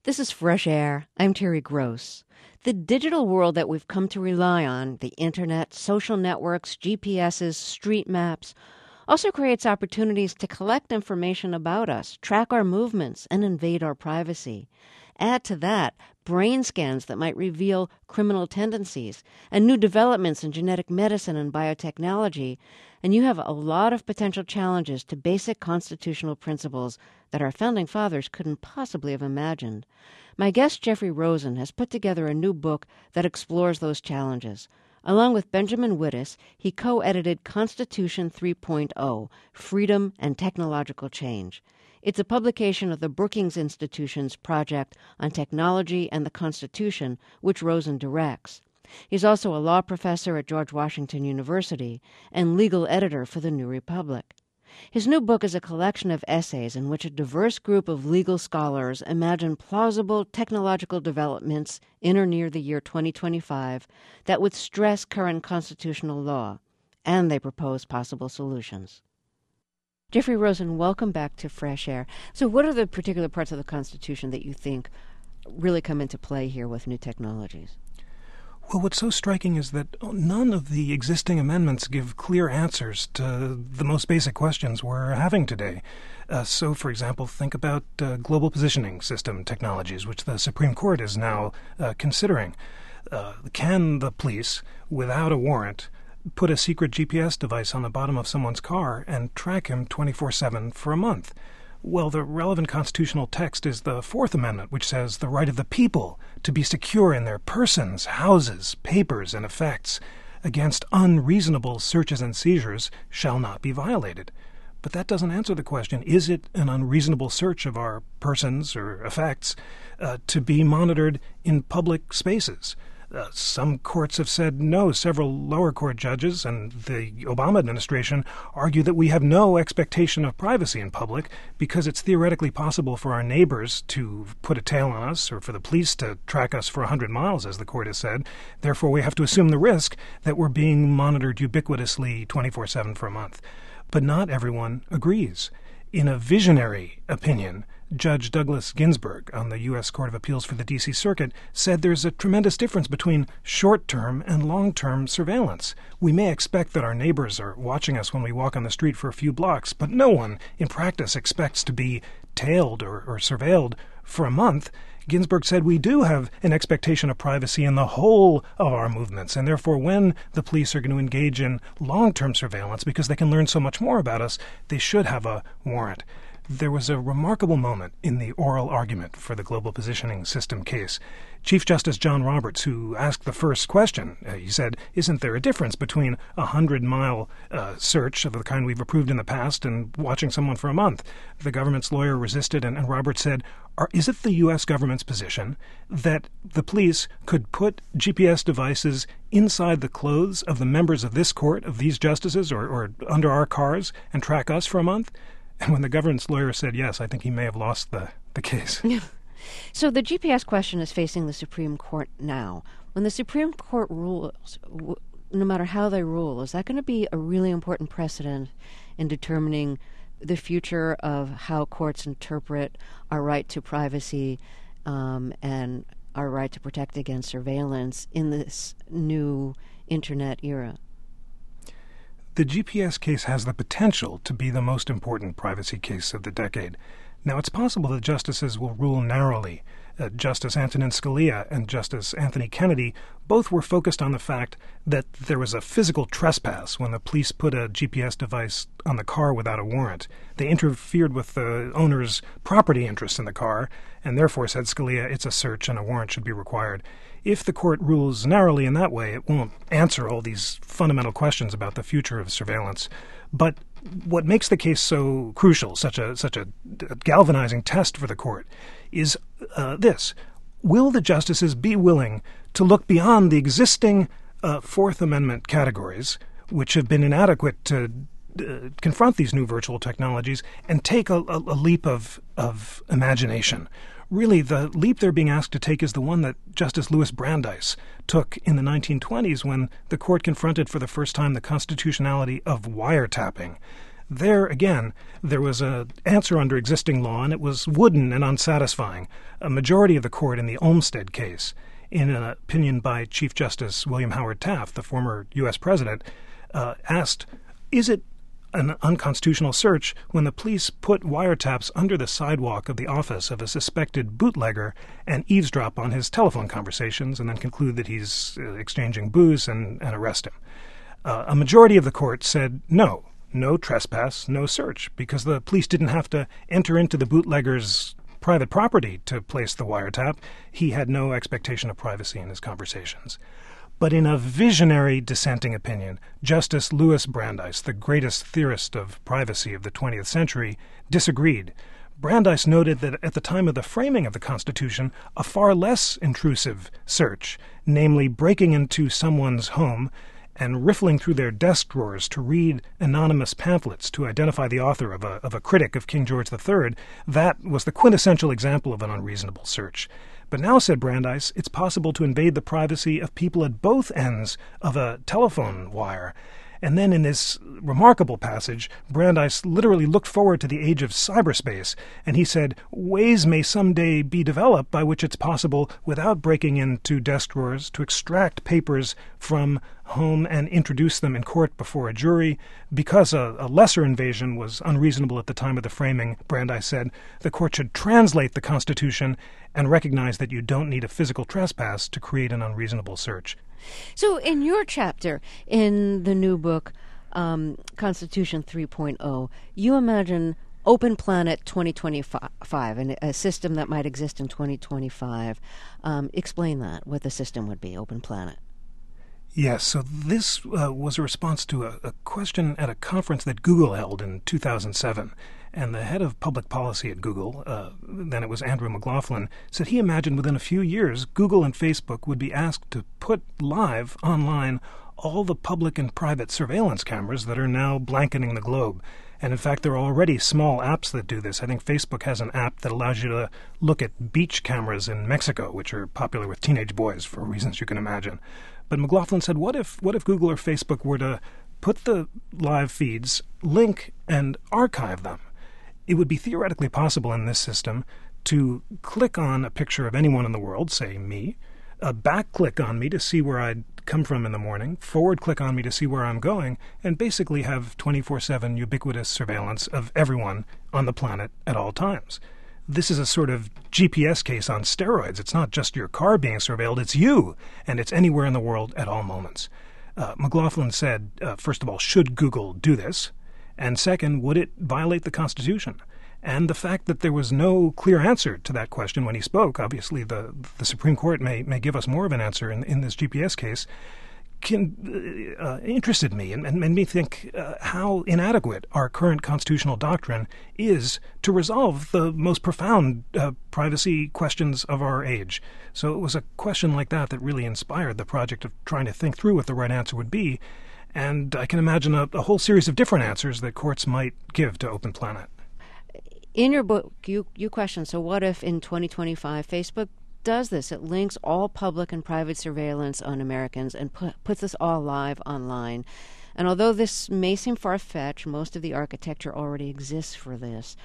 This is Fresh Air. I'm Terry Gross. The digital world that we've come to rely on, the internet, social networks, GPSs, street maps, also creates opportunities to collect information about us, track our movements, and invade our privacy. Add to that brain scans that might reveal criminal tendencies and new developments in genetic medicine and biotechnology, and you have a lot of potential challenges to basic constitutional principles that our founding fathers couldn't possibly have imagined. My guest, Jeffrey Rosen, has put together a new book that explores those challenges. Along with Benjamin Wittes, he co-edited Constitution 3.0, Freedom and Technological Change. It's a publication of the Brookings Institution's project on technology and the Constitution, which Rosen directs. He's also a law professor at George Washington University and legal editor for The New Republic. His new book is a collection of essays in which a diverse group of legal scholars imagine plausible technological developments in or near the year 2025 that would stress current constitutional law, and they propose possible solutions. Jeffrey Rosen, welcome back to Fresh Air. So what are the particular parts of the Constitution that you think really come into play here with new technologies? Well, what's so striking is that none of the existing amendments give clear answers to the most basic questions we're having today. So, for example, think about global positioning system technologies, which the Supreme Court is now considering. Can the police, without a warrant, put a secret GPS device on the bottom of someone's car and track him 24/7 for a month? Well, the relevant constitutional text is the Fourth Amendment, which says the right of the people to be secure in their persons, houses, papers, and effects against unreasonable searches and seizures shall not be violated. But that doesn't answer the question, is it an unreasonable search of our persons or effects to be monitored in public spaces? Some courts have said no. Several lower court judges and the Obama administration argue that we have no expectation of privacy in public because it's theoretically possible for our neighbors to put a tail on us or for the police to track us for 100 miles, as the court has said. Therefore, we have to assume the risk that we're being monitored ubiquitously 24/7 for a month. But not everyone agrees. In a visionary opinion, Judge Douglas Ginsburg on the U.S. Court of Appeals for the D.C. Circuit said there's a tremendous difference between short-term and long-term surveillance. We may expect that our neighbors are watching us when we walk on the street for a few blocks, but no one in practice expects to be tailed or surveilled for a month. Ginsburg said we do have an expectation of privacy in the whole of our movements, and therefore when the police are going to engage in long-term surveillance, because they can learn so much more about us, they should have a warrant. There was a remarkable moment in the oral argument for the global positioning system case. Chief Justice John Roberts, who asked the first question, he said, isn't there a difference between a 100-mile search of the kind we've approved in the past and watching someone for a month? The government's lawyer resisted, and Roberts said, is it the U.S. government's position that the police could put GPS devices inside the clothes of the members of this court, of these justices, or under our cars and track us for a month? And when the government's lawyer said yes, I think he may have lost the case. So the GPS question is facing the Supreme Court now. When the Supreme Court rules, no matter how they rule, is that going to be a really important precedent in determining the future of how courts interpret our right to privacy and our right to protect against surveillance in this new Internet era? The GPS case has the potential to be the most important privacy case of the decade. Now, it's possible that justices will rule narrowly. Justice Antonin Scalia and Justice Anthony Kennedy both were focused on the fact that there was a physical trespass when the police put a GPS device on the car without a warrant. They interfered with the owner's property interest in the car, and therefore, said Scalia, it's a search and a warrant should be required. If the court rules narrowly in that way, it won't answer all these fundamental questions about the future of surveillance. But what makes the case so crucial, such a galvanizing test for the court, is this. Will the justices be willing to look beyond the existing Fourth Amendment categories, which have been inadequate to confront these new virtual technologies, and take a leap of imagination? Really, the leap they're being asked to take is the one that Justice Louis Brandeis took in the 1920s when the court confronted for the first time the constitutionality of wiretapping. There, again, there was an answer under existing law, and it was wooden and unsatisfying. A majority of the court in the Olmstead case, in an opinion by Chief Justice William Howard Taft, the former U.S. president, asked, is it an unconstitutional search when the police put wiretaps under the sidewalk of the office of a suspected bootlegger and eavesdrop on his telephone conversations and then conclude that he's exchanging booze and arrest him? A majority of the court said no trespass, no search, because the police didn't have to enter into the bootlegger's private property to place the wiretap. He had no expectation of privacy in his conversations. But in a visionary dissenting opinion, Justice Louis Brandeis, the greatest theorist of privacy of the 20th century, disagreed. Brandeis noted that at the time of the framing of the Constitution, a far less intrusive search, namely breaking into someone's home and riffling through their desk drawers to read anonymous pamphlets to identify the author of a critic of King George III, that was the quintessential example of an unreasonable search. But now, said Brandeis, it's possible to invade the privacy of people at both ends of a telephone wire. And then in this remarkable passage, Brandeis literally looked forward to the age of cyberspace, and he said, ways may someday be developed by which it's possible, without breaking into desk drawers, to extract papers from home and introduce them in court before a jury. Because a lesser invasion was unreasonable at the time of the framing, Brandeis said, the court should translate the Constitution and recognize that you don't need a physical trespass to create an unreasonable search. So in your chapter in the new book, Constitution 3.0, you imagine Open Planet 2025, and a system that might exist in 2025. Explain that, what the system would be, Open Planet. Yes, so this was a response to a question at a conference that Google held in 2007. And the head of public policy at Google, then it was Andrew McLaughlin, said he imagined within a few years Google and Facebook would be asked to put live online all the public and private surveillance cameras that are now blanketing the globe. And in fact, there are already small apps that do this. I think Facebook has an app that allows you to look at beach cameras in Mexico, which are popular with teenage boys for reasons you can imagine. But McLaughlin said, what if Google or Facebook were to put the live feeds, link, and archive them? It would be theoretically possible in this system to click on a picture of anyone in the world, say me, back-click on me to see where I'd come from in the morning, forward-click on me to see where I'm going, and basically have 24/7 ubiquitous surveillance of everyone on the planet at all times. This is a sort of GPS case on steroids. It's not just your car being surveilled, it's you, and it's anywhere in the world at all moments. McLaughlin said, first of all, should Google do this? And second, would it violate the Constitution? And the fact that there was no clear answer to that question when he spoke, obviously the Supreme Court may give us more of an answer in this GPS case, interested me and made me think how inadequate our current constitutional doctrine is to resolve the most profound privacy questions of our age. So it was a question like that that really inspired the project of trying to think through what the right answer would be. And I can imagine a whole series of different answers that courts might give to Open Planet. In your book, you question, so what if in 2025 Facebook does this? It links all public and private surveillance on Americans and puts this all live online. And although this may seem far-fetched, most of the architecture already exists for this.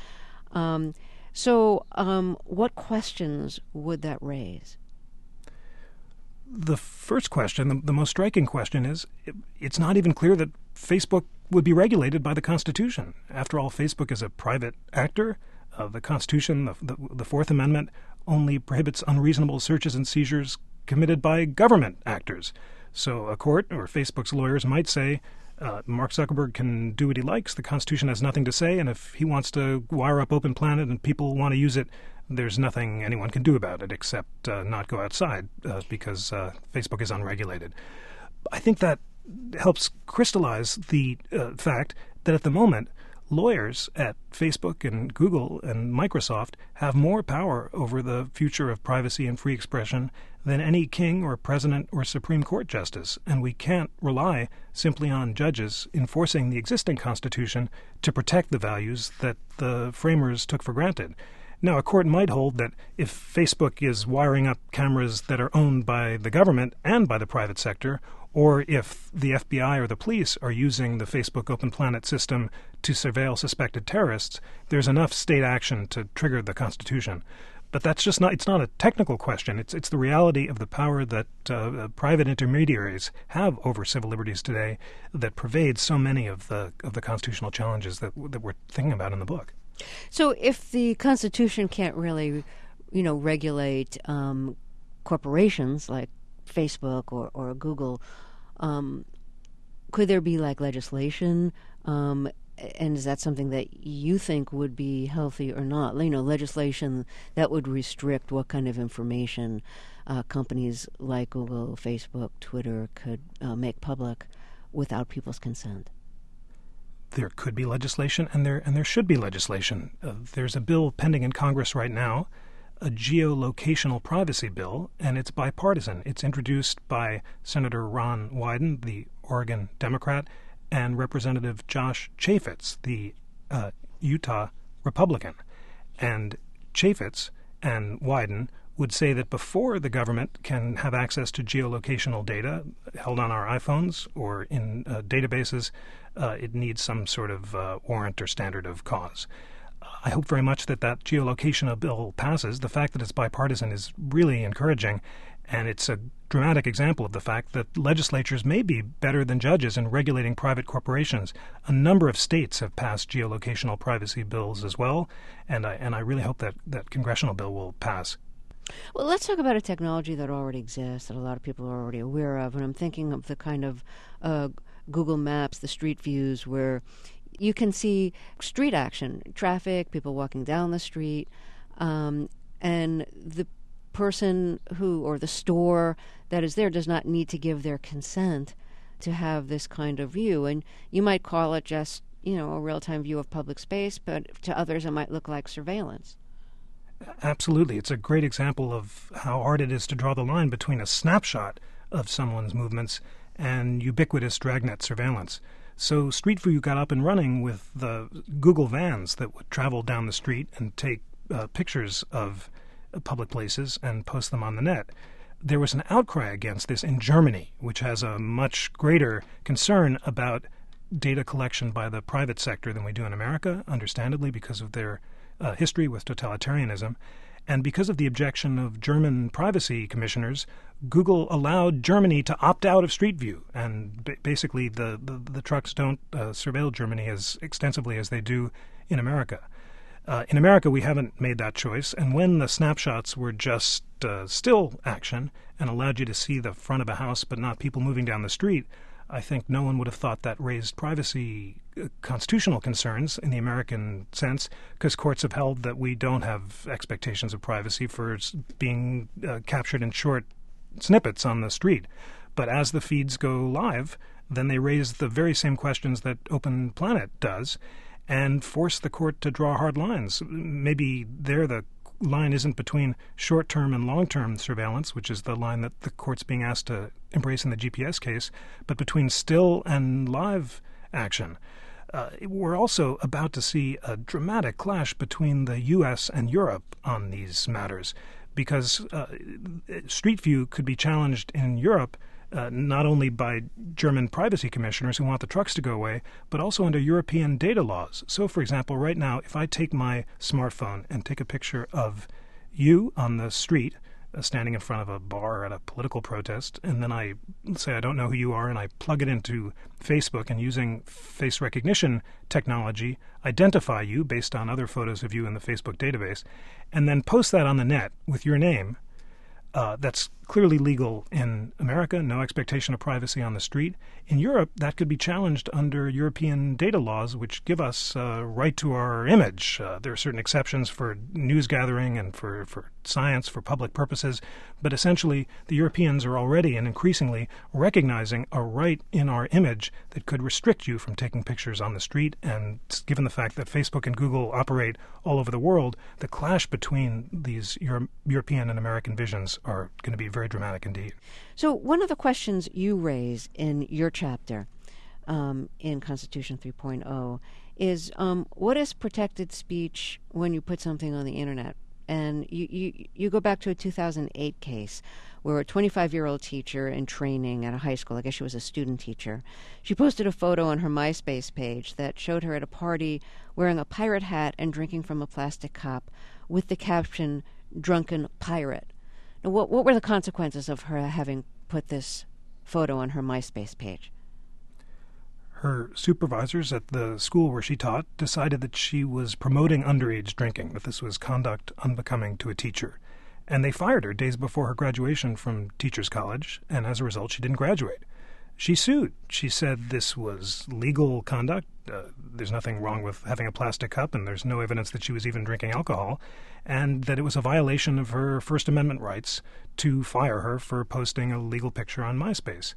What questions would that raise? The first question, the most striking question, is it's not even clear that Facebook would be regulated by the Constitution. After all, Facebook is a private actor. The Constitution, the Fourth Amendment, only prohibits unreasonable searches and seizures committed by government actors. So a court or Facebook's lawyers might say, Mark Zuckerberg can do what he likes. The Constitution has nothing to say, and if he wants to wire up Open Planet and people want to use it, there's nothing anyone can do about it except not go outside because Facebook is unregulated. I think that helps crystallize the fact that at the moment, lawyers at Facebook and Google and Microsoft have more power over the future of privacy and free expression than any king or president or Supreme Court justice, and we can't rely simply on judges enforcing the existing Constitution to protect the values that the framers took for granted. Now, a court might hold that if Facebook is wiring up cameras that are owned by the government and by the private sector, or if the FBI or the police are using the Facebook Open Planet system to surveil suspected terrorists, there's enough state action to trigger the Constitution. But that's just not, it's not a technical question. It's the reality of the power that private intermediaries have over civil liberties today that pervades so many of the constitutional challenges that we're thinking about in the book. So if the Constitution can't really, regulate corporations like Facebook or Google, could there be legislation? And is that something that you think would be healthy or not? Legislation that would restrict what kind of information companies like Google, Facebook, Twitter could make public without people's consent. There could be legislation, and there should be legislation. There's a bill pending in Congress right now, a geolocational privacy bill, and it's bipartisan. It's introduced by Senator Ron Wyden, the Oregon Democrat, and Representative Josh Chaffetz, the Utah Republican. And Chaffetz and Wyden would say that before the government can have access to geolocational data held on our iPhones or in databases, it needs some sort of warrant or standard of cause. I hope very much that geolocation bill passes. The fact that it's bipartisan is really encouraging, and it's a dramatic example of the fact that legislatures may be better than judges in regulating private corporations. A number of states have passed geolocational privacy bills as well, and I really hope that congressional bill will pass. Well, let's talk about a technology that already exists, that a lot of people are already aware of, and I'm thinking of the kind of Google Maps, the street views, where you can see street action, traffic, people walking down the street, and the person or the store that is there does not need to give their consent to have this kind of view. And you might call it just, a real-time view of public space, but to others it might look like surveillance. Absolutely. It's a great example of how hard it is to draw the line between a snapshot of someone's movements and ubiquitous dragnet surveillance. So Street View got up and running with the Google vans that would travel down the street and take pictures of public places and post them on the net. There was an outcry against this in Germany, which has a much greater concern about data collection by the private sector than we do in America, understandably because of their history with totalitarianism. And because of the objection of German privacy commissioners, Google allowed Germany to opt out of Street View. And basically the trucks don't surveil Germany as extensively as they do in America. In America, we haven't made that choice. And when the snapshots were just still action and allowed you to see the front of a house but not people moving down the street, I think no one would have thought that raised privacy constitutional concerns in the American sense, because courts have held that we don't have expectations of privacy for being captured in short snippets on the street. But as the feeds go live, then they raise the very same questions that Open Planet does and force the court to draw hard lines. Maybe there the line isn't between short-term and long-term surveillance, which is the line that the court's being asked to embrace in the GPS case, but between still and live action. We're also about to see a dramatic clash between the U.S. and Europe on these matters, because Street View could be challenged in Europe not only by German privacy commissioners who want the trucks to go away, but also under European data laws. So, for example, right now, if I take my smartphone and take a picture of you on the street, standing in front of a bar at a political protest, and then I say I don't know who you are, and I plug it into Facebook and using face recognition technology, identify you based on other photos of you in the Facebook database, and then post that on the net with your name, that's clearly legal in America, no expectation of privacy on the street. In Europe, that could be challenged under European data laws, which give us right to our image. There are certain exceptions for news gathering and for science, for public purposes, but essentially the Europeans are already and increasingly recognizing a right in our image that could restrict you from taking pictures on the street. And given the fact that Facebook and Google operate all over the world, the clash between these European and American visions are going to be very dramatic indeed. So one of the questions you raise in your chapter in Constitution 3.0 is what is protected speech when you put something on the internet? And you go back to a 2008 case where a 25-year-old teacher in training at a high school, I guess she was a student teacher, she posted a photo on her MySpace page that showed her at a party wearing a pirate hat and drinking from a plastic cup with the caption, "Drunken Pirate." Now, what were the consequences of her having put this photo on her MySpace page? Her supervisors at the school where she taught decided that she was promoting underage drinking, that this was conduct unbecoming to a teacher. And they fired her days before her graduation from Teachers College, and as a result, she didn't graduate. She sued. She said this was legal conduct. There's nothing wrong with having a plastic cup, and there's no evidence that she was even drinking alcohol, and that it was a violation of her First Amendment rights to fire her for posting a legal picture on MySpace.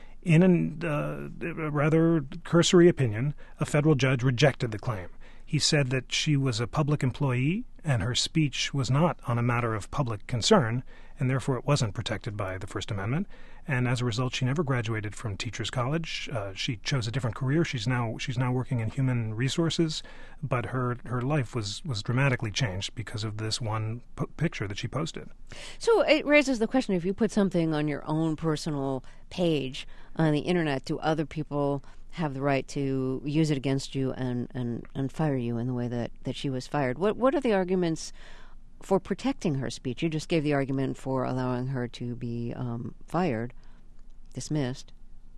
In a rather cursory opinion, a federal judge rejected the claim. He said that she was a public employee and her speech was not on a matter of public concern, and therefore it wasn't protected by the First Amendment. And as a result, she never graduated from Teachers College. She chose a different career. She's now working in human resources, but her life was dramatically changed because of this one picture that she posted. So it raises the question: if you put something on your own personal page on the internet, do other people have the right to use it against you and fire you in the way that she was fired? What are the arguments for protecting her speech? You just gave the argument for allowing her to be fired, dismissed.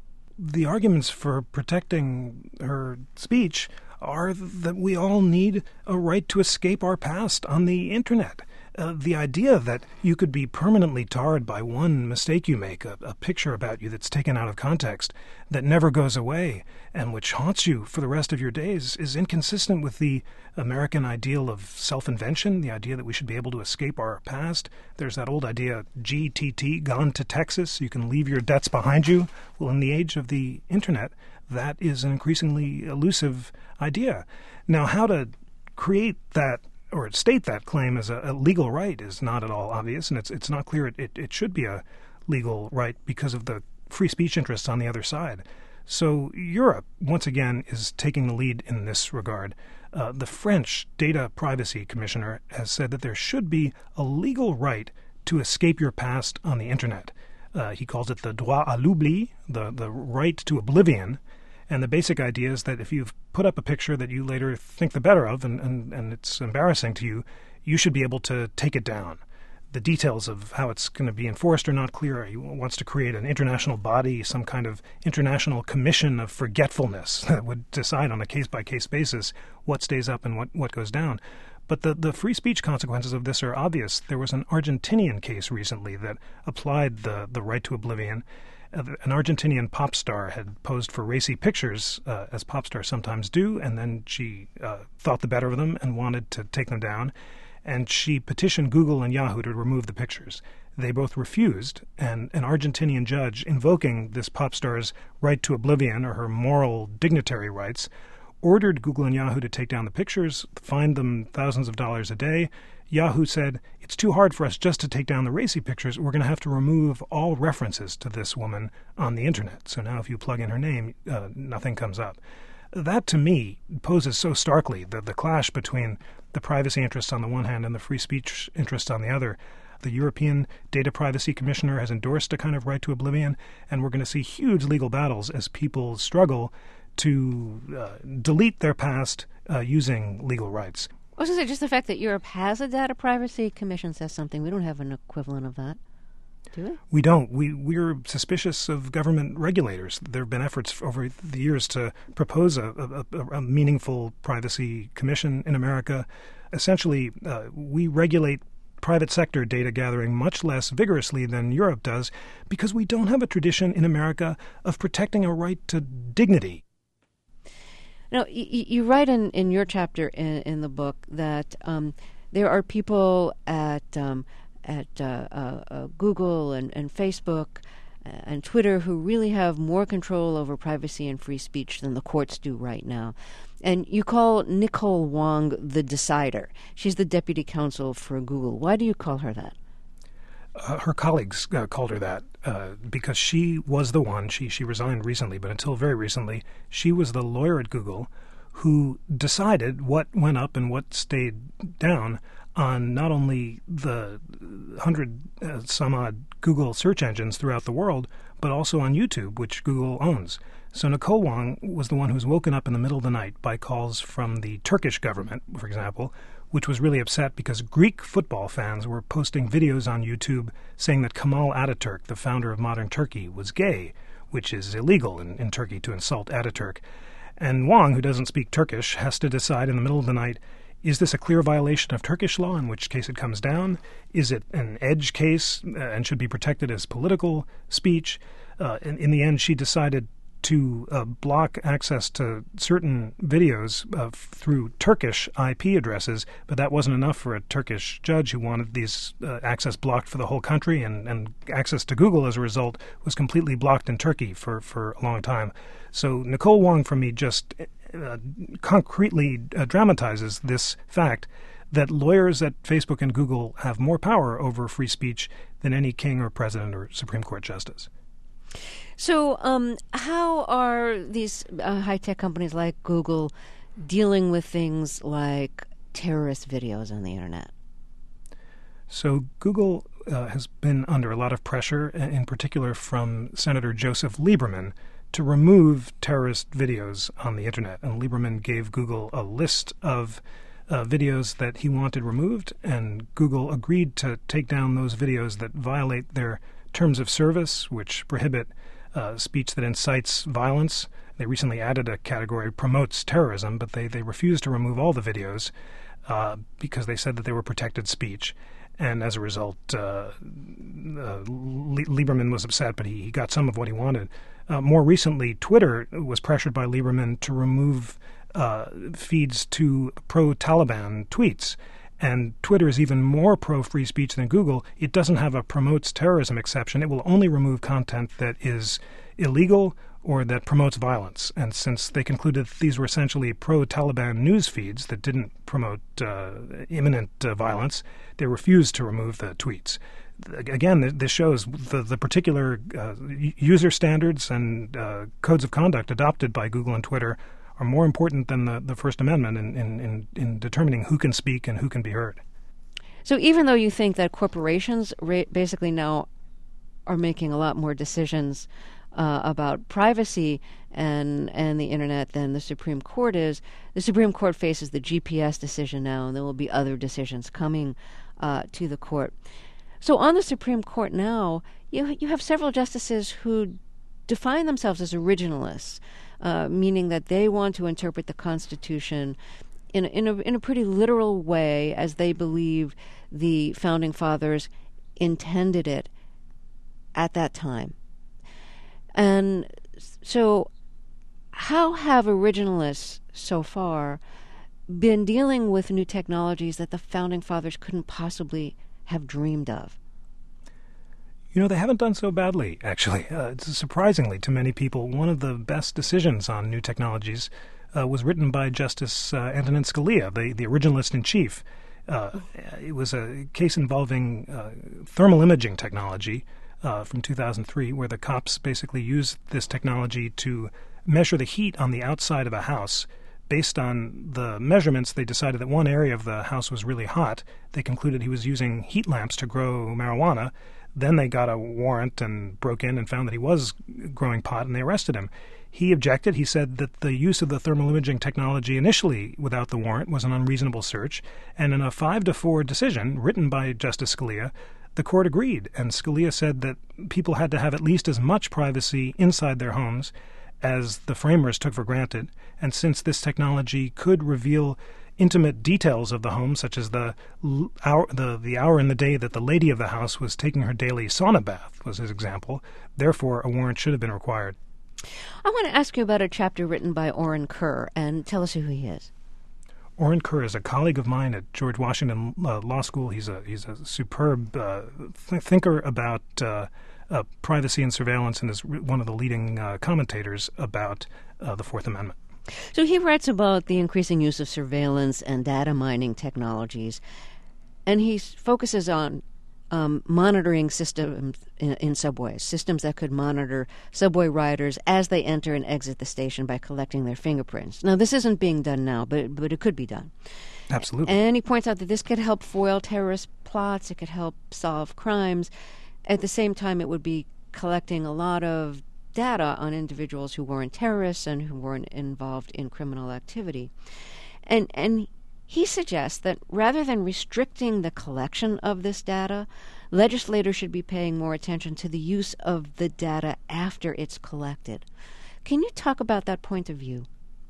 The arguments for protecting her speech are that we all need a right to escape our past on the internet. The idea that you could be permanently tarred by one mistake you make, a picture about you that's taken out of context, that never goes away, and which haunts you for the rest of your days, is inconsistent with the American ideal of self-invention, the idea that we should be able to escape our past. There's that old idea, GTT, gone to Texas, you can leave your debts behind you. Well, in the age of the internet, that is an increasingly elusive idea. Now, how to create that or state that claim as a legal right is not at all obvious, and it's not clear it should be a legal right because of the free speech interests on the other side. So Europe, once again, is taking the lead in this regard. The French Data Privacy Commissioner has said that there should be a legal right to escape your past on the internet. He calls it the droit à l'oubli, the right to oblivion. And the basic idea is that if you've put up a picture that you later think the better of and it's embarrassing to you, you should be able to take it down. The details of how it's going to be enforced are not clear. He wants to create an international body, some kind of international commission of forgetfulness that would decide on a case-by-case basis what stays up and what goes down. But the free speech consequences of this are obvious. There was an Argentinian case recently that applied the right to oblivion. An Argentinian pop star had posed for racy pictures, as pop stars sometimes do, and then she thought the better of them and wanted to take them down. And she petitioned Google and Yahoo to remove the pictures. They both refused, and an Argentinian judge, invoking this pop star's right to oblivion, or her moral dignitary rights, ordered Google and Yahoo to take down the pictures, fined them thousands of dollars a day. Yahoo said, it's too hard for us just to take down the racy pictures. We're going to have to remove all references to this woman on the internet. So now if you plug in her name, nothing comes up. That, to me, poses so starkly the clash between the privacy interests on the one hand and the free speech interests on the other. The European Data Privacy Commissioner has endorsed a kind of right to oblivion, and we're going to see huge legal battles as people struggle to delete their past using legal rights. I was going to say, just the fact that Europe has a data privacy commission says something. We don't have an equivalent of that, do we? We don't. We're suspicious of government regulators. There have been efforts over the years to propose a meaningful privacy commission in America. Essentially, we regulate private sector data gathering much less vigorously than Europe does because we don't have a tradition in America of protecting a right to dignity. Now, you write in your chapter in the book that there are people at Google and Facebook and Twitter who really have more control over privacy and free speech than the courts do right now. And you call Nicole Wong the decider. She's the deputy counsel for Google. Why do you call her that? her colleagues called her that because she was the one, she resigned recently, but until very recently, she was the lawyer at Google who decided what went up and what stayed down on not only the 100 some odd Google search engines throughout the world, but also on YouTube, which Google owns. So Nicole Wong was the one who was woken up in the middle of the night by calls from the Turkish government, for example, which was really upset because Greek football fans were posting videos on YouTube saying that Kemal Ataturk, the founder of modern Turkey, was gay, which is illegal in Turkey to insult Ataturk. And Wong, who doesn't speak Turkish, has to decide in the middle of the night, is this a clear violation of Turkish law, in which case it comes down? Is it an edge case and should be protected as political speech? In the end, she decided to block access to certain videos through Turkish IP addresses, but that wasn't enough for a Turkish judge who wanted these access blocked for the whole country, and access to Google as a result was completely blocked in Turkey for a long time. So Nicole Wong, for me, just concretely dramatizes this fact that lawyers at Facebook and Google have more power over free speech than any king or president or Supreme Court justice. So how are these high-tech companies like Google dealing with things like terrorist videos on the Internet? So Google has been under a lot of pressure, in particular from Senator Joseph Lieberman, to remove terrorist videos on the Internet. And Lieberman gave Google a list of videos that he wanted removed, and Google agreed to take down those videos that violate their terms of service, which prohibit speech that incites violence. They recently added a category, promotes terrorism, but they refused to remove all the videos because they said that they were protected speech. And as a result, Lieberman was upset, but he got some of what he wanted. More recently, Twitter was pressured by Lieberman to remove feeds to pro-Taliban tweets. And Twitter is even more pro-free speech than Google. It doesn't have a promotes terrorism exception. It will only remove content that is illegal or that promotes violence. And since they concluded that these were essentially pro-Taliban news feeds that didn't promote imminent violence, they refused to remove the tweets. Again, this shows the particular user standards and codes of conduct adopted by Google and Twitter are more important than the First Amendment in determining who can speak and who can be heard. So even though you think that corporations basically now are making a lot more decisions about privacy and the Internet than the Supreme Court is, the Supreme Court faces the GPS decision now, and there will be other decisions coming to the court. So on the Supreme Court now, you have several justices who define themselves as originalists, meaning that they want to interpret the Constitution in a pretty literal way as they believe the Founding Fathers intended it at that time. And so how have originalists so far been dealing with new technologies that the Founding Fathers couldn't possibly have dreamed of? You know, they haven't done so badly, actually. Surprisingly to many people, one of the best decisions on new technologies was written by Justice Antonin Scalia, the originalist-in-chief. It was a case involving thermal imaging technology from 2003, where the cops basically used this technology to measure the heat on the outside of a house. Based on the measurements, they decided that one area of the house was really hot. They concluded he was using heat lamps to grow marijuana. Then they got a warrant and broke in and found that he was growing pot, and they arrested him. He objected. He said that the use of the thermal imaging technology initially without the warrant was an unreasonable search. And in a 5-4 decision written by Justice Scalia, the court agreed. And Scalia said that people had to have at least as much privacy inside their homes as the framers took for granted. And since this technology could reveal intimate details of the home, such as the hour in the day that the lady of the house was taking her daily sauna bath, was his example, therefore a warrant should have been required. I want to ask you about a chapter written by Orin Kerr, and tell us who he is. Orin Kerr is a colleague of mine at George Washington Law School. He's a superb thinker about privacy and surveillance, and is one of the leading commentators about the Fourth Amendment. So he writes about the increasing use of surveillance and data mining technologies, and he focuses on monitoring systems in subways, systems that could monitor subway riders as they enter and exit the station by collecting their fingerprints. Now, this isn't being done now, but it could be done. Absolutely. And he points out that this could help foil terrorist plots. It could help solve crimes. At the same time, it would be collecting a lot of data on individuals who weren't terrorists and who weren't involved in criminal activity. And he suggests that rather than restricting the collection of this data, legislators should be paying more attention to the use of the data after it's collected. Can you talk about that point of view?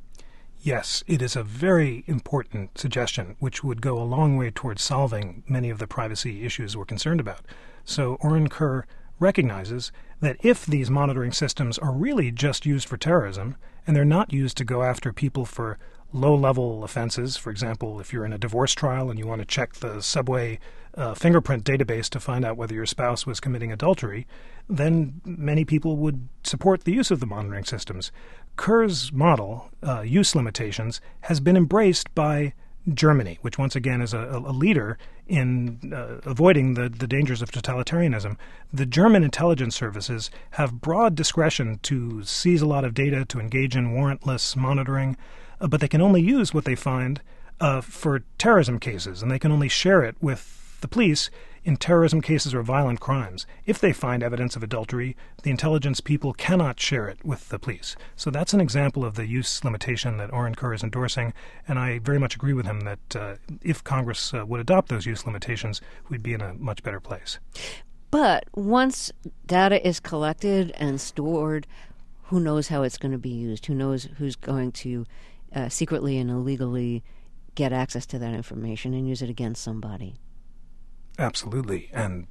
Yes, it is a very important suggestion, which would go a long way towards solving many of the privacy issues we're concerned about. So Oren Kerr recognizes that if these monitoring systems are really just used for terrorism, and they're not used to go after people for low-level offenses, for example, if you're in a divorce trial and you want to check the subway fingerprint database to find out whether your spouse was committing adultery, then many people would support the use of the monitoring systems. Kerr's model, use limitations, has been embraced by Germany, which once again is a leader in avoiding the dangers of totalitarianism. The German intelligence services have broad discretion to seize a lot of data, to engage in warrantless monitoring, but they can only use what they find for terrorism cases, and they can only share it with the police in terrorism cases or violent crimes. If they find evidence of adultery, the intelligence people cannot share it with the police. So that's an example of the use limitation that Oren Kerr is endorsing, and I very much agree with him that if Congress would adopt those use limitations, we'd be in a much better place. But once data is collected and stored, who knows how it's going to be used? Who knows who's going to secretly and illegally get access to that information and use it against somebody? Absolutely, and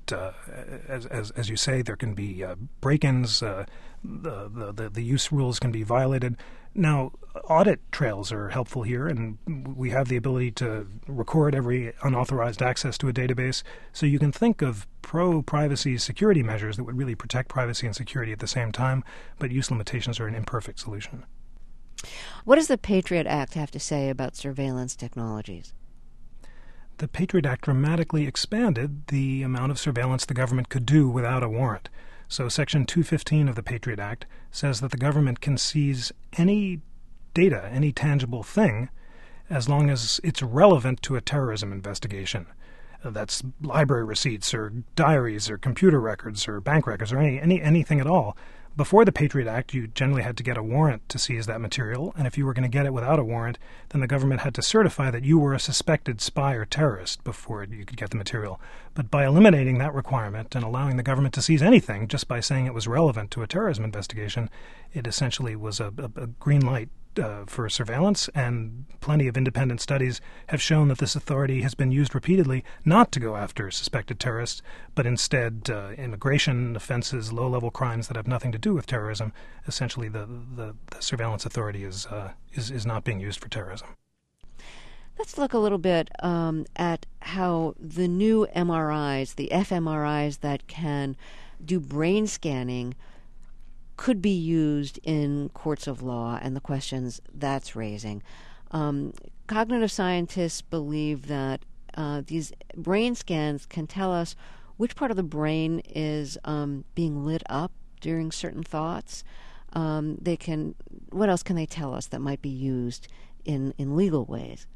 as you say, there can be break-ins. The use rules can be violated. Now, audit trails are helpful here, and we have the ability to record every unauthorized access to a database. So you can think of pro-privacy security measures that would really protect privacy and security at the same time, but use limitations are an imperfect solution. What does the Patriot Act have to say about surveillance technologies? The Patriot Act dramatically expanded the amount of surveillance the government could do without a warrant. So Section 215 of the Patriot Act says that the government can seize any data, any tangible thing, as long as it's relevant to a terrorism investigation. That's library receipts or diaries or computer records or bank records or anything at all. Before the Patriot Act, you generally had to get a warrant to seize that material, and if you were going to get it without a warrant, then the government had to certify that you were a suspected spy or terrorist before you could get the material. But by eliminating that requirement and allowing the government to seize anything just by saying it was relevant to a terrorism investigation, it essentially was a green light for surveillance, and plenty of independent studies have shown that this authority has been used repeatedly not to go after suspected terrorists, but instead immigration offenses, low-level crimes that have nothing to do with terrorism. Essentially, the surveillance authority is not being used for terrorism. Let's look a little bit at how the new MRIs, the fMRIs that can do brain scanning, could be used in courts of law and the questions that's raising. Cognitive scientists believe that these brain scans can tell us which part of the brain is being lit up during certain thoughts. What else can they tell us that might be used in legal ways?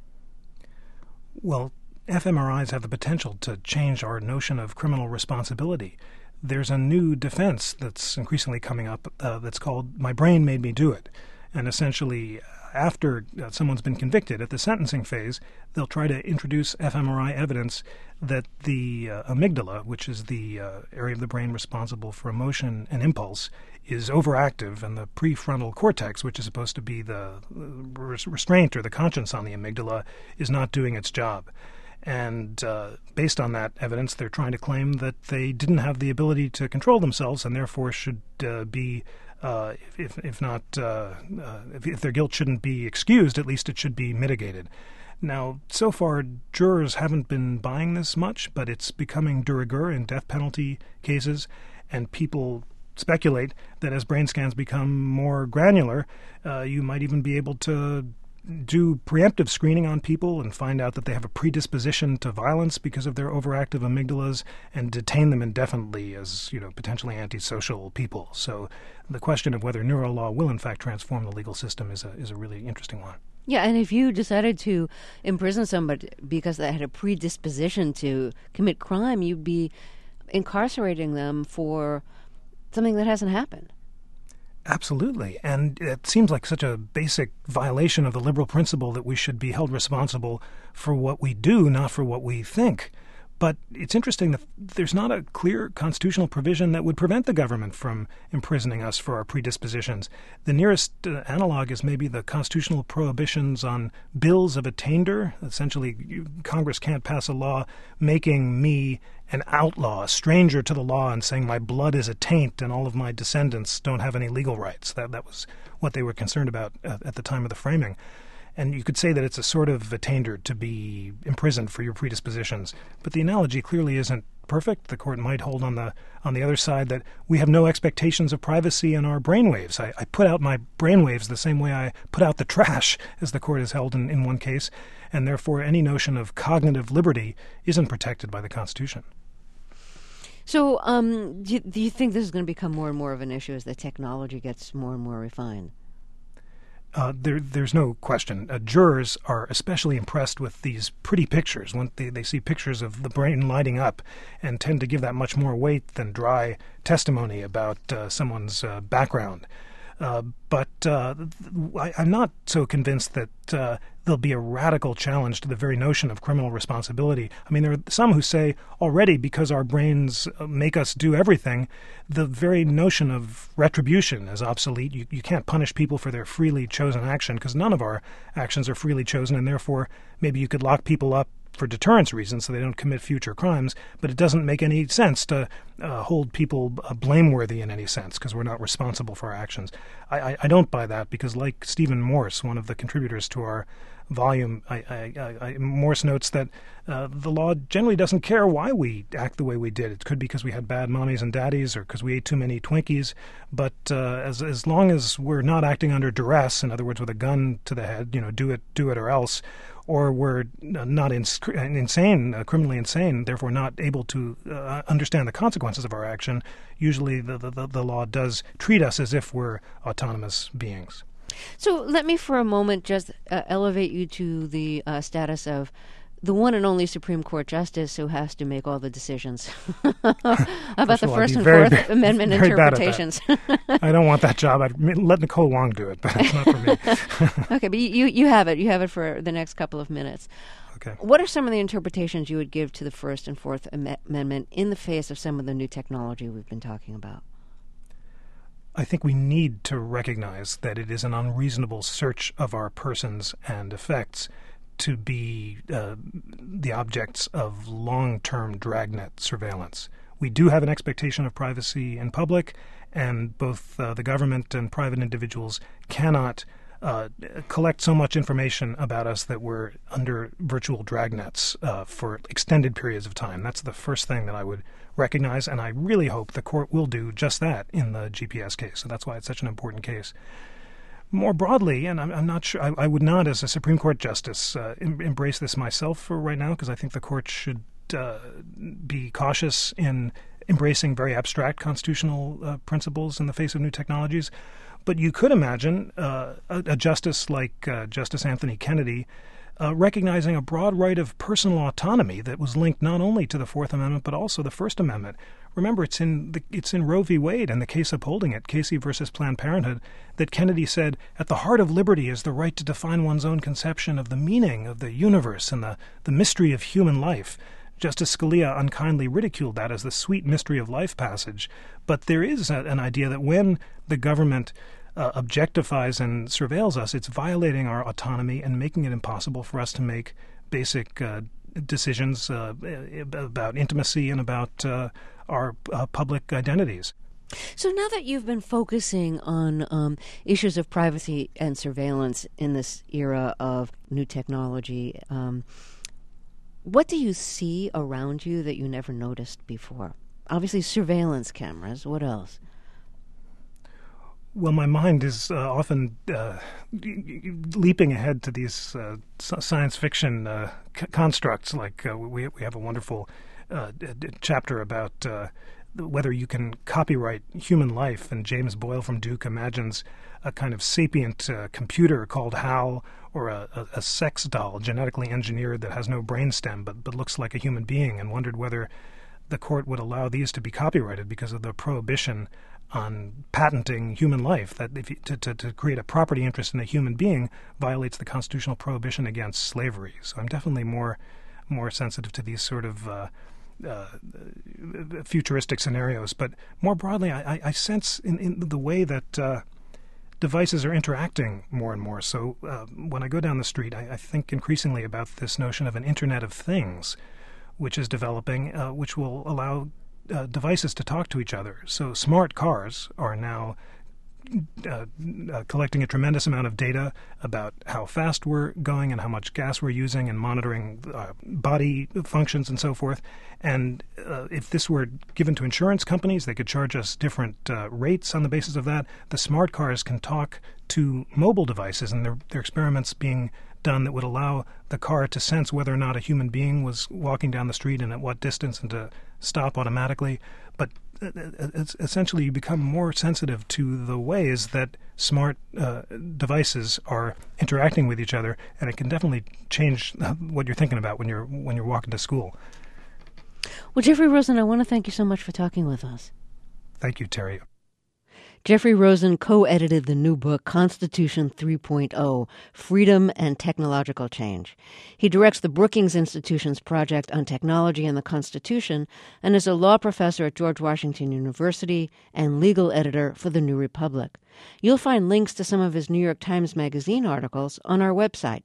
Well, fMRIs have the potential to change our notion of criminal responsibility. There's a new defense that's increasingly coming up that's called "My Brain Made Me Do It." And essentially, after someone's been convicted at the sentencing phase, they'll try to introduce fMRI evidence that the amygdala, which is the area of the brain responsible for emotion and impulse, is overactive, and the prefrontal cortex, which is supposed to be the restraint or the conscience on the amygdala, is not doing its job. And based on that evidence, they're trying to claim that they didn't have the ability to control themselves and therefore should be, if their guilt shouldn't be excused, at least it should be mitigated. Now, so far, jurors haven't been buying this much, but it's becoming de rigueur in death penalty cases, and people speculate that as brain scans become more granular, you might even be able to do preemptive screening on people and find out that they have a predisposition to violence because of their overactive amygdalas and detain them indefinitely as, potentially antisocial people. So the question of whether neuro law will in fact transform the legal system is a really interesting one. Yeah, and if you decided to imprison somebody because they had a predisposition to commit crime, you'd be incarcerating them for something that hasn't happened. Absolutely. And it seems like such a basic violation of the liberal principle that we should be held responsible for what we do, not for what we think. But it's interesting that there's not a clear constitutional provision that would prevent the government from imprisoning us for our predispositions. The nearest analog is maybe the constitutional prohibitions on bills of attainder. Essentially, Congress can't pass a law making me an outlaw, a stranger to the law, and saying my blood is a taint and all of my descendants don't have any legal rights. That was what they were concerned about at the time of the framing. And you could say that it's a sort of attainder to be imprisoned for your predispositions. But the analogy clearly isn't perfect. The court might hold on the other side that we have no expectations of privacy in our brainwaves. I put out my brainwaves the same way I put out the trash, as the court has held in one case, and therefore any notion of cognitive liberty isn't protected by the Constitution. So do you think this is going to become more and more of an issue as the technology gets more and more refined? There's no question. Jurors are especially impressed with these pretty pictures when they see pictures of the brain lighting up and tend to give that much more weight than dry testimony about someone's background. But I'm not so convinced that there'll be a radical challenge to the very notion of criminal responsibility. I mean, there are some who say already because our brains make us do everything, the very notion of retribution is obsolete. You can't punish people for their freely chosen action because none of our actions are freely chosen, and therefore maybe you could lock people up for deterrence reasons so they don't commit future crimes, but it doesn't make any sense to hold people blameworthy in any sense because we're not responsible for our actions. I don't buy that because, like Stephen Morse, one of the contributors to our volume, Morse notes that the law generally doesn't care why we act the way we did. It could be because we had bad mommies and daddies or because we ate too many Twinkies, but as long as we're not acting under duress, in other words, with a gun to the head, do it or else, or we're not insane, criminally insane, therefore not able to understand the consequences of our action, usually the law does treat us as if we're autonomous beings. So let me for a moment just elevate you to the status of the one and only Supreme Court Justice who has to make all the decisions about the First and Fourth Amendment interpretations. I don't want that job. I'd let Nicole Wong do it, but it's not for me. Okay, but you have it. You have it for the next couple of minutes. Okay. What are some of the interpretations you would give to the First and Fourth Amendment in the face of some of the new technology we've been talking about? I think we need to recognize that it is an unreasonable search of our persons and effects to be the objects of long-term dragnet surveillance. We do have an expectation of privacy in public, and both the government and private individuals cannot collect so much information about us that we're under virtual dragnets for extended periods of time. That's the first thing that I would recognize, and I really hope the court will do just that in the GPS case. So that's why it's such an important case. More broadly, and I'm not sure, I would not, as a Supreme Court justice, embrace this myself for right now, because I think the court should be cautious in embracing very abstract constitutional principles in the face of new technologies. But you could imagine a justice like Justice Anthony Kennedy recognizing a broad right of personal autonomy that was linked not only to the Fourth Amendment but also the First Amendment. Remember, it's in Roe v. Wade and the case upholding it, Casey versus Planned Parenthood, that Kennedy said, "At the heart of liberty is the right to define one's own conception of the meaning of the universe and the mystery of human life." Justice Scalia unkindly ridiculed that as the sweet mystery of life passage. But there is an idea that when the government objectifies and surveils us, it's violating our autonomy and making it impossible for us to make basic decisions about intimacy and about our public identities. So now that you've been focusing on issues of privacy and surveillance in this era of new technology, what do you see around you that you never noticed before? Obviously surveillance cameras. What else? Well, my mind is often leaping ahead to these science fiction constructs. Like we have a wonderful chapter about whether you can copyright human life, and James Boyle from Duke imagines a kind of sapient computer called HAL, or a sex doll genetically engineered that has no brainstem but looks like a human being, and wondered whether the court would allow these to be copyrighted because of the prohibition on patenting human life, that if you, to create a property interest in a human being violates the constitutional prohibition against slavery. So I'm definitely more sensitive to these sort of futuristic scenarios. But more broadly, I sense in the way that devices are interacting more and more. So when I go down the street, I think increasingly about this notion of an Internet of Things, which is developing, which will allow devices to talk to each other. So smart cars are now collecting a tremendous amount of data about how fast we're going and how much gas we're using, and monitoring body functions and so forth. And if this were given to insurance companies, they could charge us different rates on the basis of that. The smart cars can talk to mobile devices, and there are experiments being done that would allow the car to sense whether or not a human being was walking down the street and at what distance, and to stop automatically. But essentially you become more sensitive to the ways that smart devices are interacting with each other, and it can definitely change what you're thinking about when you're walking to school. Well, Jeffrey Rosen, I want to thank you so much for talking with us. Thank you, Terry. Jeffrey Rosen co-edited the new book, Constitution 3.0, Freedom and Technological Change. He directs the Brookings Institution's project on technology and the Constitution, and is a law professor at George Washington University and legal editor for The New Republic. You'll find links to some of his New York Times Magazine articles on our website,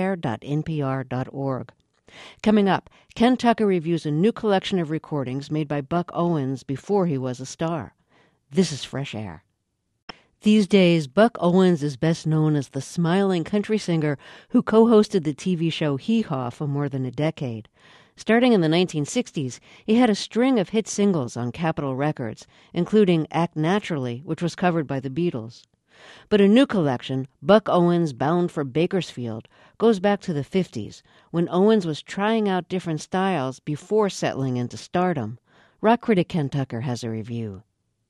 freshair.npr.org. Coming up, Ken Tucker reviews a new collection of recordings made by Buck Owens before he was a star. This is Fresh Air. These days, Buck Owens is best known as the smiling country singer who co-hosted the TV show Hee Haw for more than a decade. Starting in the 1960s, he had a string of hit singles on Capitol Records, including Act Naturally, which was covered by the Beatles. But a new collection, Buck Owens Bound for Bakersfield, goes back to the 50s, when Owens was trying out different styles before settling into stardom. Rock critic Ken Tucker has a review.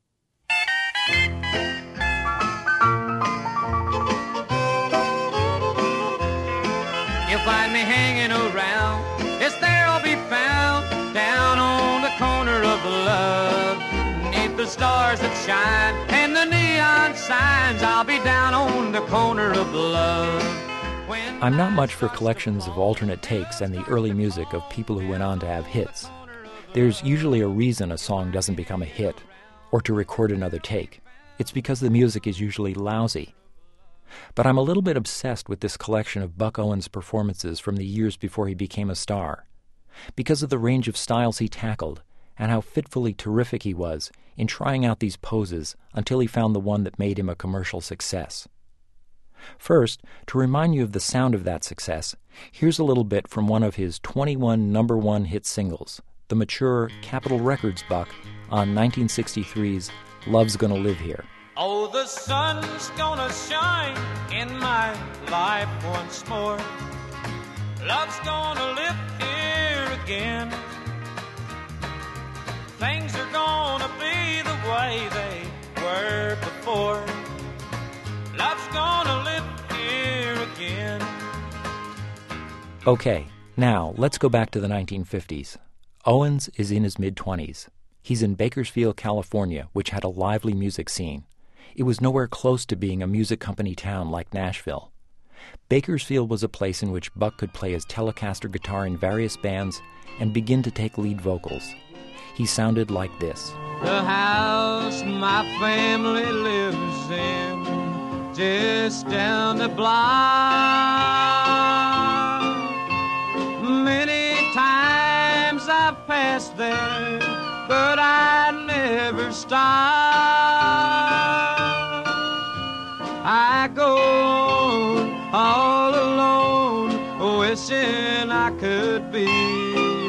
You'll find me hanging around, yes, there I'll be found, down on the corner of love. Neath the stars that shine and the neon signs, I'll be down on the corner of love. I'm not much for collections of alternate takes and the early music of people who went on to have hits. There's usually a reason a song doesn't become a hit, or to record another take. It's because the music is usually lousy. But I'm a little bit obsessed with this collection of Buck Owens performances from the years before he became a star, because of the range of styles he tackled and how fitfully terrific he was in trying out these poses until he found the one that made him a commercial success. First, to remind you of the sound of that success, here's a little bit from one of his 21 number one hit singles, the mature Capitol Records Buck on 1963's Love's Gonna Live Here. Oh, the sun's gonna shine in my life once more. Love's gonna live here again. Things are gonna be the way they were before. Love's gonna live here again. Okay, now let's go back to the 1950s. Owens is in his mid-20s. He's in Bakersfield, California, which had a lively music scene. It was nowhere close to being a music company town like Nashville. Bakersfield was a place in which Buck could play his Telecaster guitar in various bands and begin to take lead vocals. He sounded like this. The house my family lives in, just down the block. Many times I've passed there, but I never stop. I go all alone, wishing I could be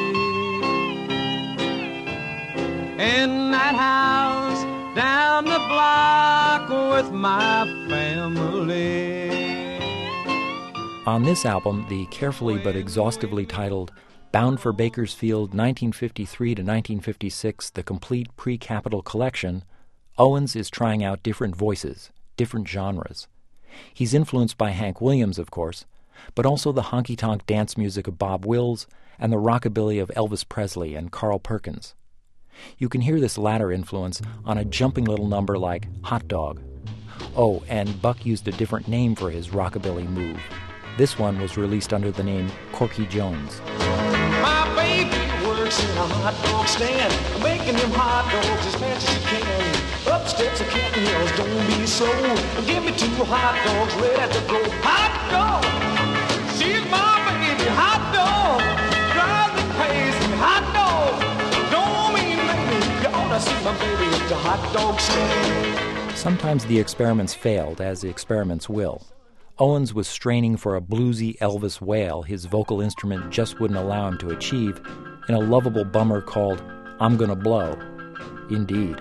in that house down the block with my family. On this album, the carefully but exhaustively titled Bound for Bakersfield 1953 to 1956, the complete pre-Capitol collection, Owens is trying out different voices, different genres. He's influenced by Hank Williams, of course, but also the honky-tonk dance music of Bob Wills and the rockabilly of Elvis Presley and Carl Perkins. You can hear this latter influence on a jumping little number like Hot Dog. Oh, and Buck used a different name for his rockabilly move. This one was released under the name Corky Jones. My baby works in a hot dog stand, making them hot dogs as fast as you can. Up steps of Canton Hills, don't be slow. Give me 2 hot dogs ready to go. Hot dog, she's my baby. Hot dog, drives me crazy. Hot dog, don't mean baby. You ought to see my baby at the hot dog stand. Sometimes the experiments failed, as the experiments will. Owens was straining for a bluesy Elvis wail his vocal instrument just wouldn't allow him to achieve in a lovable bummer called I'm Gonna Blow. Indeed.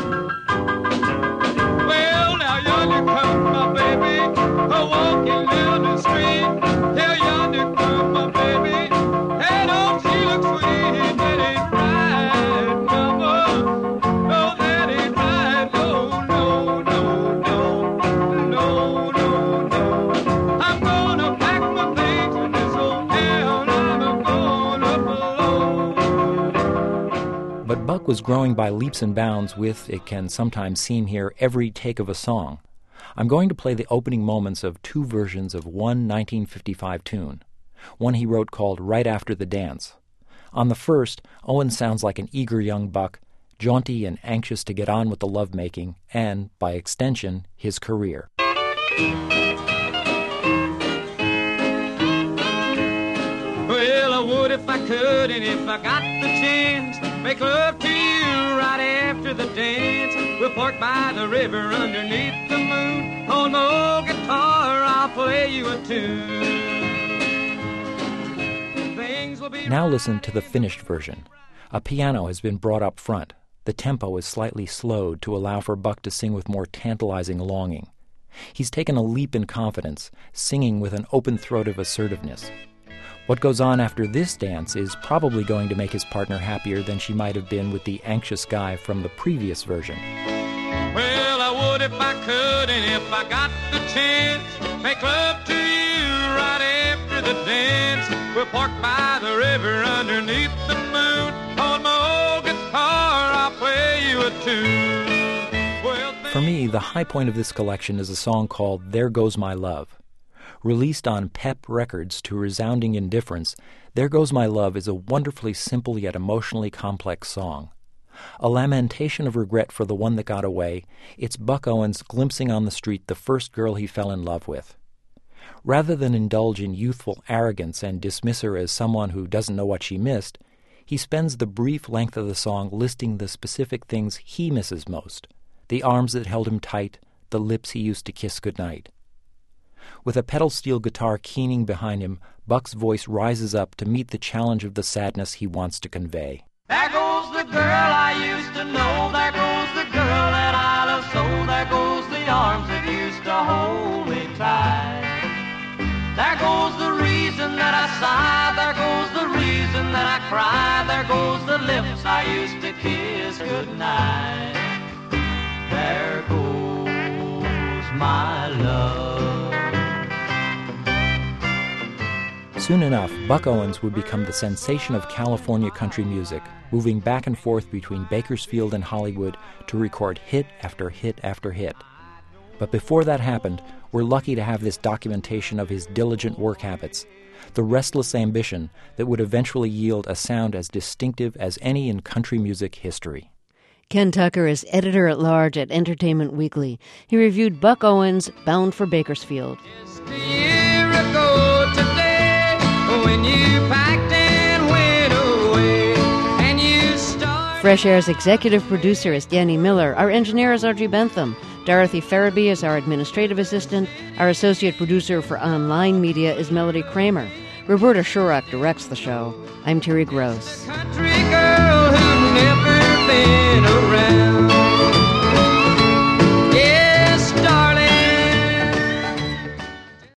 Well, now yonder comes my baby, walking down the street. Here yonder comes my baby, and oh, she looks sweet. That ain't right, mama. No, that ain't right. No, no, no, no, no, no, no. I'm gonna pack my things in this old town. I'm gonna blow. But Buck was growing by leaps and bounds with, it can sometimes seem here, every take of a song. I'm going to play the opening moments of 2 versions of one 1955 tune, one he wrote called Right After the Dance. On the first, Owen sounds like an eager young buck, jaunty and anxious to get on with the lovemaking and, by extension, his career. Well, I would if I could, and if I got the chance, make love to you right after the dance. We'll park by the river underneath the moon. On my old guitar, I'll play you a tune. Things will be Now listen to the finished version. A piano has been brought up front. The tempo is slightly slowed to allow for Buck to sing with more tantalizing longing. He's taken a leap in confidence, singing with an open throat of assertiveness. What goes on after this dance is probably going to make his partner happier than she might have been with the anxious guy from the previous version. Well, I would if I could, and if I got the chance, make love to you right after the dance. We'll park by the river underneath the moon. On my old guitar, I'll play you a tune. Well, For me, the high point of this collection is a song called There Goes My Love. Released on Pep Records to resounding indifference, There Goes My Love is a wonderfully simple yet emotionally complex song. A lamentation of regret for the one that got away, it's Buck Owens glimpsing on the street the first girl he fell in love with. Rather than indulge in youthful arrogance and dismiss her as someone who doesn't know what she missed, he spends the brief length of the song listing the specific things he misses most: the arms that held him tight, the lips he used to kiss goodnight. With a pedal steel guitar keening behind him, Buck's voice rises up to meet the challenge of the sadness he wants to convey. there goes the girl I used to know. There goes the girl that I love so. There goes the arms that used to hold me tight. There goes the reason that I sigh. There goes the reason that I cry. There goes the lips I used to kiss goodnight. There goes my love. Soon enough, Buck Owens would become the sensation of California country music, moving back and forth between Bakersfield and Hollywood to record hit after hit after hit. But before that happened, we're lucky to have this documentation of his diligent work habits, the restless ambition that would eventually yield a sound as distinctive as any in country music history. Ken Tucker is editor-at-large at Entertainment Weekly. He reviewed Buck Owens' Bound for Bakersfield. Just a year ago today, when you packed and went away, and you started... Fresh Air's executive producer is Danny Miller. Our engineer is Audrey Bentham. Dorothy Farabee is our administrative assistant. Our associate producer for online media is Melody Kramer. Roberta Shurock directs the show. I'm Terry Gross. Country girl who'd never been around.